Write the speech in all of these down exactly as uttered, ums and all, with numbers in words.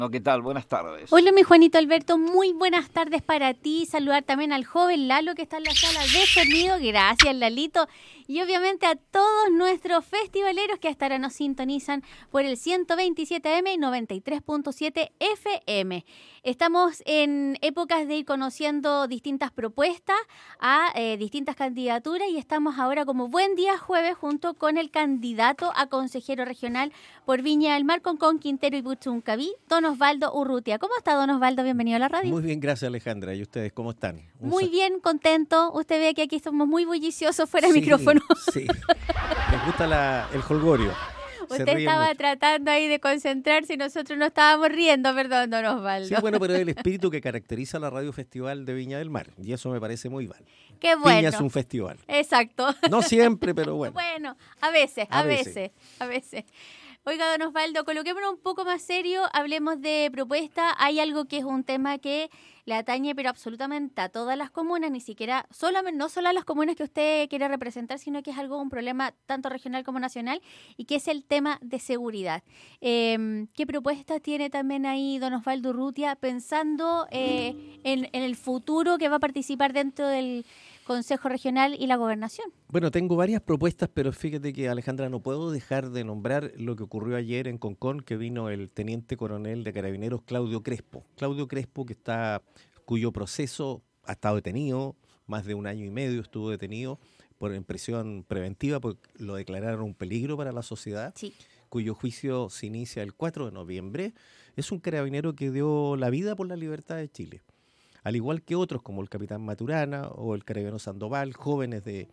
¿Qué tal? Buenas tardes. Hola, mi Juanito Alberto, muy buenas tardes para ti. Saludar también al joven Lalo que está en la sala de sonido. Gracias, Lalito. Y obviamente a todos nuestros festivaleros que hasta ahora nos sintonizan por el ciento veintisiete eme y noventa y tres punto siete efe eme. Estamos en épocas de ir conociendo distintas propuestas a eh, distintas candidaturas y estamos ahora como buen día jueves junto con el candidato a consejero regional por Viña del Mar, Concón, Quintero y Puchuncaví, don Osvaldo Urrutia. ¿Cómo está, don Osvaldo? Bienvenido a la radio. Muy bien, gracias, Alejandra. ¿Y ustedes cómo están? Un muy sa- bien, contento. Usted ve que aquí somos muy bulliciosos fuera de Sí, micrófono. Sí, les gusta la, el jolgorio. Se Usted ríen estaba mucho. tratando ahí de concentrarse y nosotros no estábamos riendo, perdón, don Osvaldo. Sí, bueno, pero es el espíritu que caracteriza la Radio Festival de Viña del Mar. Y eso me parece muy mal. Qué bueno. Viña es un festival. Exacto. No siempre, pero bueno. Bueno, a veces, a, A veces. veces. a veces. Oiga, don Osvaldo, coloquémonos un poco más serio, hablemos de propuesta. Hay algo que es un tema que le atañe, pero absolutamente a todas las comunas, ni siquiera, solamente, no solo a las comunas que usted quiere representar, sino que es algo, un problema tanto regional como nacional, y que es el tema de seguridad. Eh, ¿Qué propuestas tiene también ahí don Osvaldo Urrutia, pensando eh, en, en el futuro que va a participar dentro del Consejo Regional y la Gobernación? Bueno, tengo varias propuestas, pero fíjate que, Alejandra, no puedo dejar de nombrar lo que ocurrió ayer en Concón, que vino el teniente coronel de Carabineros, Claudio Crespo. Claudio Crespo, que está, cuyo proceso ha estado detenido, más de un año y medio estuvo detenido por en prisión preventiva, porque lo declararon un peligro para la sociedad, Sí. cuyo juicio se inicia el cuatro de noviembre. Es un carabinero que dio la vida por la libertad de Chile, al igual que otros como el capitán Maturana o el carabinero Sandoval, jóvenes de...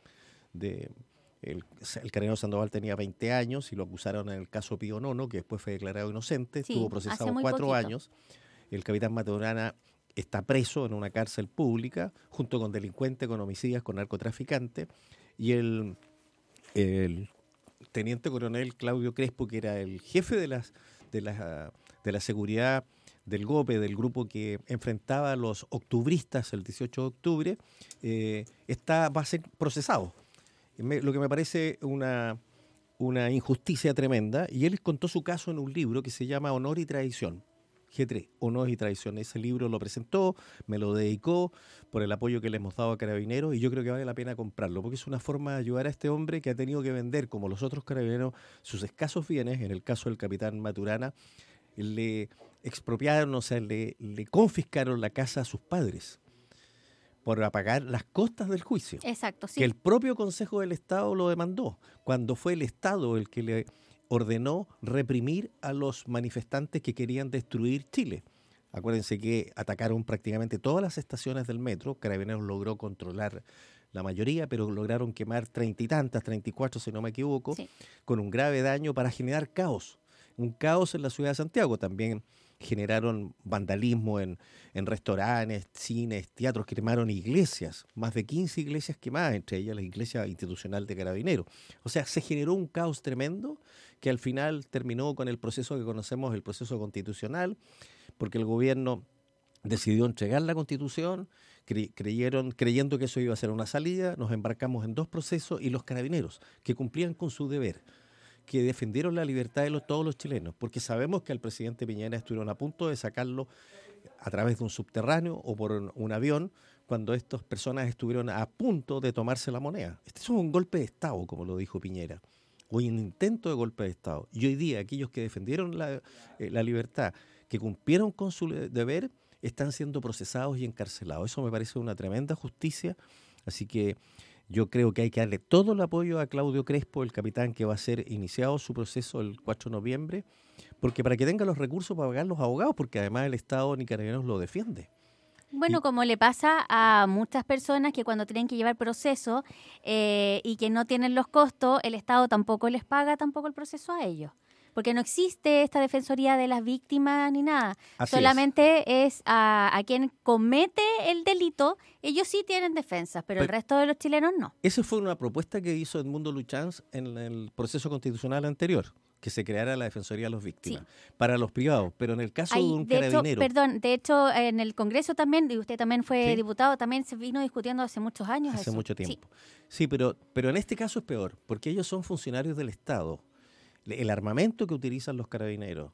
de el, el carabinero Sandoval tenía veinte años y lo acusaron en el caso Pío Nono, que después fue declarado inocente, Sí, estuvo hace procesado muy cuatro poquito. años. El capitán Maturana está preso en una cárcel pública junto con delincuentes, con homicidas, con narcotraficantes, y el, el teniente coronel Claudio Crespo, que era el jefe de las de la, de la seguridad del GOPE, del grupo que enfrentaba a los octubristas el dieciocho de octubre, eh, está, va a ser procesado. Me- lo que me parece una, una injusticia tremenda, y él contó su caso en un libro que se llama Honor y Traición, G tres, Honor y Traición. Ese libro lo presentó, me lo dedicó por el apoyo que le hemos dado a Carabineros, y yo creo que vale la pena comprarlo, porque es una forma de ayudar a este hombre que ha tenido que vender, como los otros carabineros, sus escasos bienes. En el caso del capitán Maturana, le expropiaron, o sea, le, le confiscaron la casa a sus padres por pagar las costas del juicio. Exacto, sí. Que el propio Consejo del Estado lo demandó, cuando fue el Estado el que le ordenó reprimir a los manifestantes que querían destruir Chile. Acuérdense que atacaron prácticamente todas las estaciones del metro. Carabineros logró controlar la mayoría, pero lograron quemar treinta y tantas, treinta y cuatro si no me equivoco, Sí. con un grave daño para generar caos. Un caos en la ciudad de Santiago. También generaron vandalismo en, en restaurantes, cines, teatros, quemaron iglesias, más de quince iglesias quemadas, entre ellas la iglesia institucional de Carabineros. O sea, se generó un caos tremendo que al final terminó con el proceso que conocemos, el proceso constitucional, porque el gobierno decidió entregar la Constitución, cre- creyeron, creyendo que eso iba a ser una salida, nos embarcamos en dos procesos, y los Carabineros, que cumplían con su deber, que defendieron la libertad de los, todos los chilenos, porque sabemos que al presidente Piñera estuvieron a punto de sacarlo a través de un subterráneo o por un, un avión, cuando estas personas estuvieron a punto de tomarse la moneda. Este es un golpe de Estado, como lo dijo Piñera, o un intento de golpe de Estado. Y hoy día aquellos que defendieron la, eh, la libertad, que cumplieron con su deber, están siendo procesados y encarcelados. Eso me parece una tremenda justicia, así que yo creo que hay que darle todo el apoyo a Claudio Crespo, el capitán, que va a ser iniciado su proceso el cuatro de noviembre, porque para que tenga los recursos para pagar los abogados, porque además el Estado ni Carabineros lo defiende. Bueno, Y- como le pasa a muchas personas que cuando tienen que llevar proceso eh, y que no tienen los costos, el Estado tampoco les paga tampoco el proceso a ellos. Porque no existe esta defensoría de las víctimas ni nada. Así Solamente es, a, a quien comete el delito, ellos sí tienen defensas, pero, el Pero- resto de los chilenos no. Esa fue una propuesta que hizo Edmundo Luchans en el proceso constitucional anterior, que se creara la Defensoría de las Víctimas, para los privados, pero en el caso Ahí, de un de hecho, carabinero... perdón, de hecho, en el Congreso también, y usted también fue Sí. diputado, también se vino discutiendo hace muchos años Hace eso. mucho Sí. tiempo. Sí, pero, pero en este caso es peor, porque ellos son funcionarios del Estado. Le- El armamento que utilizan los carabineros,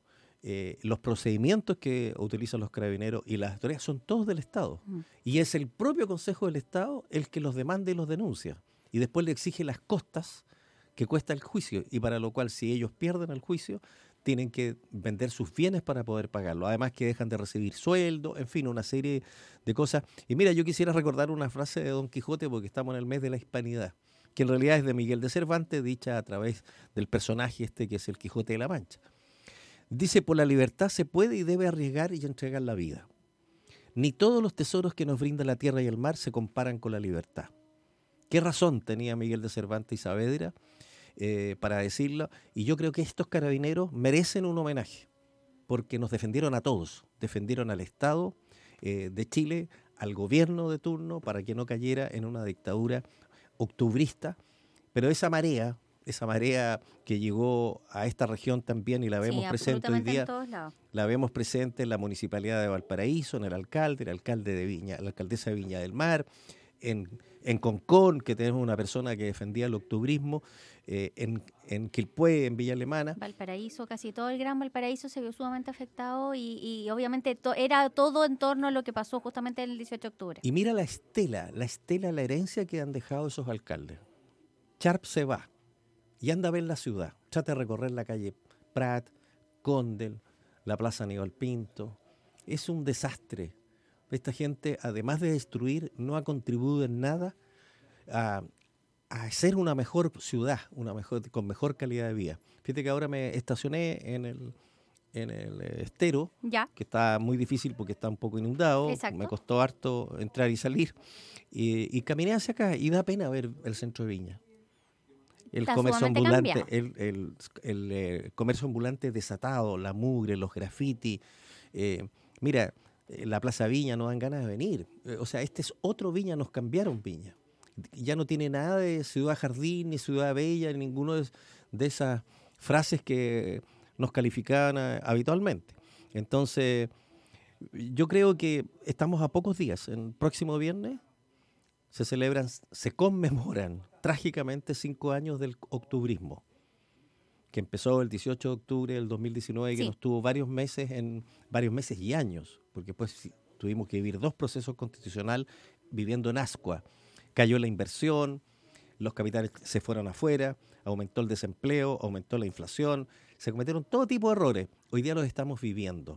eh, los procedimientos que utilizan los carabineros y las autoridades son todos del Estado. Mm. Y es el propio Consejo del Estado el que los demanda y los denuncia. Y después le exige las costas que cuesta el juicio. Y para lo cual, si ellos pierden el juicio, tienen que vender sus bienes para poder pagarlo. Además que dejan de recibir sueldo, en fin, una serie de cosas. Y mira, yo quisiera recordar una frase de Don Quijote porque estamos en el mes de la Hispanidad, que en realidad es de Miguel de Cervantes, dicha a través del personaje este que es el Quijote de la Mancha. Dice, por la libertad se puede y debe arriesgar y entregar la vida. Ni todos los tesoros que nos brinda la tierra y el mar se comparan con la libertad. ¿Qué razón tenía Miguel de Cervantes y Saavedra eh, para decirlo? Y yo creo que estos carabineros merecen un homenaje, porque nos defendieron a todos, defendieron al Estado eh, de Chile, al gobierno de turno, para que no cayera en una dictadura octubrista, pero esa marea, esa marea que llegó a esta región también y la vemos sí, presente hoy día, la vemos presente en la Municipalidad de Valparaíso, en el alcalde, el alcalde de Viña, la alcaldesa de Viña del Mar, en, en Concón, que tenemos una persona que defendía el octubrismo, eh, en, en Quilpué, en Villa Alemana. Valparaíso, casi todo el Gran Valparaíso se vio sumamente afectado y, y obviamente to, era todo en torno a lo que pasó justamente el dieciocho de octubre. Y mira la estela, la estela, la herencia que han dejado esos alcaldes. Sharp se va y anda a ver la ciudad, trata de recorrer la calle Prat, Condel, la Plaza Aníbal Pinto. Es un desastre. Esta gente, además de destruir, no ha contribuido en nada a, a hacer una mejor ciudad, una mejor, con mejor calidad de vida. Fíjate que ahora me estacioné en el, en el estero, ya. que está muy difícil porque está un poco inundado. Exacto. Me costó harto entrar y salir. Y, y caminé hacia acá y da pena ver el centro de Viña. El está comercio ambulante, el, el, el, el eh, comercio ambulante desatado, la mugre, los grafitis. Eh, mira, la Plaza Viña no dan ganas de venir. Eh, o sea, este es otro Viña, nos cambiaron Viña. Ya no tiene nada de ciudad jardín, ni ciudad bella, ni ninguno de, de esas frases que nos calificaban a, habitualmente. Entonces, yo creo que estamos a pocos días. El próximo viernes se celebran, se conmemoran trágicamente cinco años del octubrismo, que empezó el dieciocho de octubre del dos mil diecinueve y que sí. nos tuvo varios meses, en varios meses y años, porque después tuvimos que vivir dos procesos constitucionales viviendo en ascua. Cayó la inversión, los capitales se fueron afuera, aumentó el desempleo, aumentó la inflación, se cometieron todo tipo de errores. Hoy día los estamos viviendo.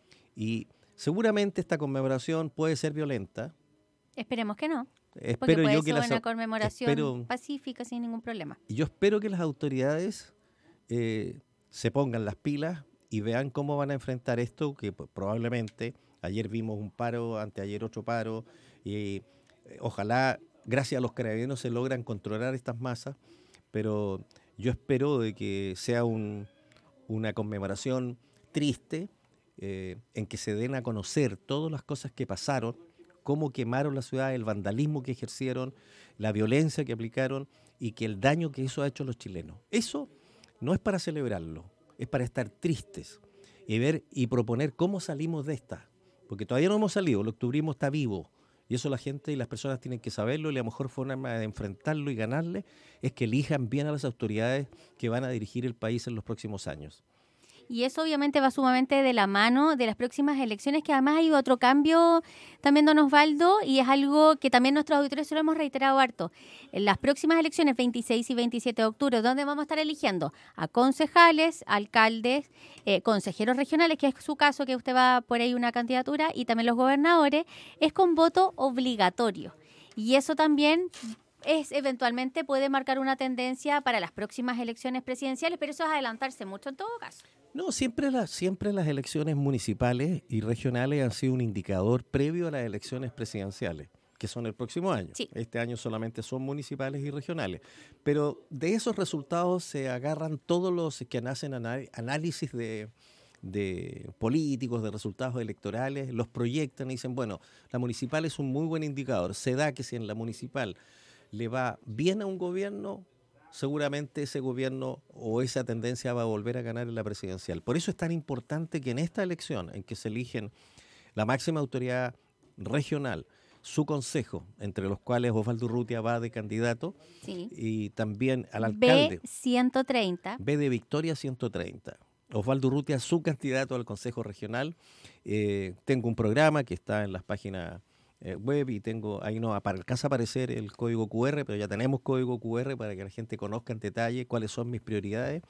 Y seguramente esta conmemoración puede ser violenta. Esperemos que no. Espero porque puede yo que ser las, una conmemoración espero, pacífica sin ningún problema. Y yo espero que las autoridades eh, se pongan las pilas y vean cómo van a enfrentar esto, que pues, probablemente ayer vimos un paro, anteayer otro paro, y eh, ojalá, gracias a los carabineros, se logran controlar estas masas, pero yo espero de que sea un, una conmemoración triste, eh, en que se den a conocer todas las cosas que pasaron, cómo quemaron la ciudad, el vandalismo que ejercieron, la violencia que aplicaron y que el daño que eso ha hecho a los chilenos. Eso no es para celebrarlo, es para estar tristes y ver y proponer cómo salimos de esta, porque todavía no hemos salido, el octubrismo está vivo y eso la gente y las personas tienen que saberlo y la mejor forma de enfrentarlo y ganarle es que elijan bien a las autoridades que van a dirigir el país en los próximos años. Y eso obviamente va sumamente de la mano de las próximas elecciones, que además hay otro cambio también, don Osvaldo, y es algo que también nuestros auditores se lo hemos reiterado harto. En las próximas elecciones, veintiséis y veintisiete de octubre, donde vamos a estar eligiendo a concejales, alcaldes, eh, consejeros regionales, que es su caso, que usted va por ahí una candidatura, y también los gobernadores, es con voto obligatorio. Y eso también es eventualmente puede marcar una tendencia para las próximas elecciones presidenciales, pero eso es adelantarse mucho en todo caso. No, siempre las, siempre las elecciones municipales y regionales han sido un indicador previo a las elecciones presidenciales, que son el próximo año. Sí. Este año solamente son municipales y regionales. Pero de esos resultados se agarran todos los que hacen análisis de, de políticos, de resultados electorales, los proyectan y dicen, bueno, la municipal es un muy buen indicador. Se da que si en la municipal le va bien a un gobierno, seguramente ese gobierno o esa tendencia va a volver a ganar en la presidencial. Por eso es tan importante que en esta elección, en que se eligen la máxima autoridad regional, su consejo, entre los cuales Osvaldo Urrutia va de candidato, sí. y también al alcalde. B ciento treinta. B de Victoria ciento treinta. Osvaldo Urrutia, su candidato al Consejo Regional. Eh, tengo un programa que está en las páginas eh, web y tengo, ahí no alcanza a aparecer el código cu erre, pero ya tenemos código cu erre para que la gente conozca en detalle cuáles son mis prioridades.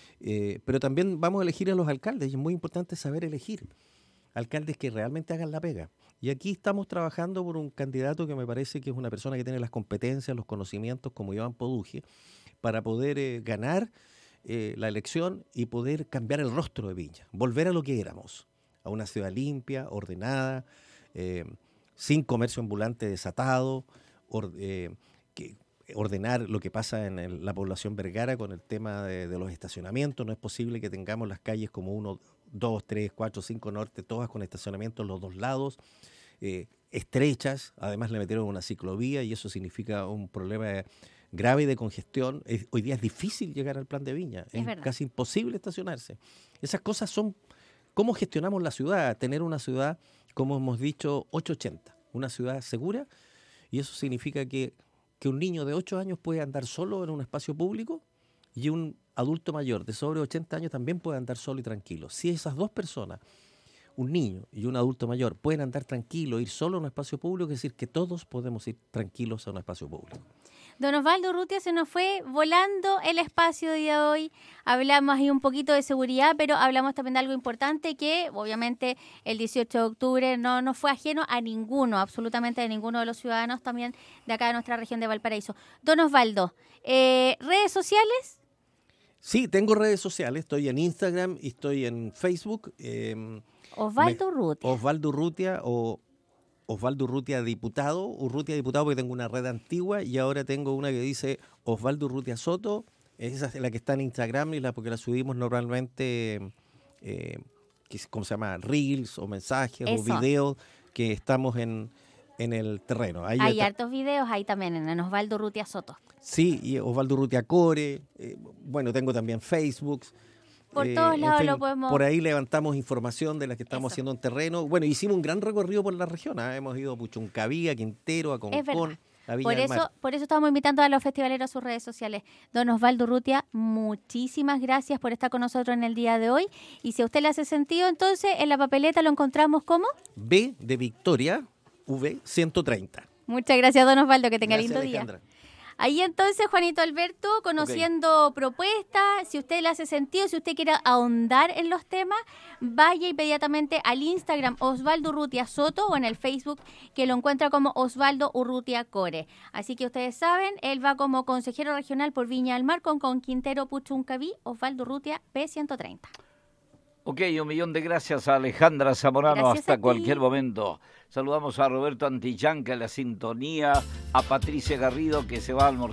Eh, pero también vamos a elegir a los alcaldes y es muy importante saber elegir alcaldes que realmente hagan la pega. Y aquí estamos trabajando por un candidato que me parece que es una persona que tiene las competencias, los conocimientos como Iván Poduje, para poder eh, ganar eh, la elección y poder cambiar el rostro de Viña, volver a lo que éramos, a una ciudad limpia, ordenada, eh, sin comercio ambulante desatado, or, eh, que ordenar lo que pasa en el, la población Vergara con el tema de, de los estacionamientos. No es posible que tengamos las calles como uno, dos, tres, cuatro, cinco norte, todas con estacionamientos en los dos lados, eh, estrechas. Además le metieron una ciclovía y eso significa un problema grave de congestión. Es, hoy día es difícil llegar al Plan de Viña, es, es casi imposible estacionarse. Esas cosas son cómo gestionamos la ciudad, tener una ciudad, como hemos dicho, ochocientos ochenta, una ciudad segura, y eso significa que que un niño de ocho años puede andar solo en un espacio público y un adulto mayor de sobre ochenta años también puede andar solo y tranquilo. Si esas dos personas, un niño y un adulto mayor, pueden andar tranquilos, ir solo a un espacio público, es decir, que todos podemos ir tranquilos a un espacio público. Don Osvaldo Urrutia, se nos fue volando el espacio de día de hoy. Hablamos ahí un poquito de seguridad, pero hablamos también de algo importante que obviamente el dieciocho de octubre no, no fue ajeno a ninguno, absolutamente a ninguno de los ciudadanos también de acá de nuestra región de Valparaíso. Don Osvaldo, eh, ¿redes sociales? Sí, tengo redes sociales, estoy en Instagram y estoy en Facebook. Eh, Osvaldo Urrutia. Osvaldo Urrutia o... Osvaldo Urrutia diputado, Urrutia diputado porque tengo una red antigua y ahora tengo una que dice Osvaldo Urrutia Soto, esa es la que está en Instagram y la porque la subimos normalmente, eh, ¿cómo se llama? Reels o mensajes Eso. o videos que estamos en, en el terreno. Ahí Hay está. hartos videos ahí también en Osvaldo Urrutia Soto. Sí, y Osvaldo Urrutia Core, eh, bueno, tengo también Facebook. Por eh, todos lados fin, lo podemos... Por ahí levantamos información de la que estamos Eso. haciendo en terreno. Bueno, hicimos un gran recorrido por la región. ¿eh? Hemos ido a Puchuncaví, a Quintero, a Concón, a Viña por del eso, Mar. Por eso estamos invitando a los festivaleros a sus redes sociales. Don Osvaldo Urrutia, muchísimas gracias por estar con nosotros en el día de hoy. Y si a usted le hace sentido, entonces en la papeleta lo encontramos ¿cómo? B de Victoria, V ciento treinta. Muchas gracias, don Osvaldo. Que tenga gracias, lindo Alejandra. día. Ahí entonces, Juanito Alberto, conociendo okay. propuestas, si usted le hace sentido, si usted quiere ahondar en los temas, vaya inmediatamente al Instagram Osvaldo Urrutia Soto o en el Facebook que lo encuentra como Osvaldo Urrutia Core. Así que ustedes saben, él va como consejero regional por Viña del Mar con, con Quintero Puchuncaví, Osvaldo Urrutia P ciento treinta. Ok, un millón de gracias a Alejandra Zamorano gracias hasta cualquier momento. Saludamos a Roberto Antillán, que es la sintonía, a Patricia Garrido, que se va a almorzar.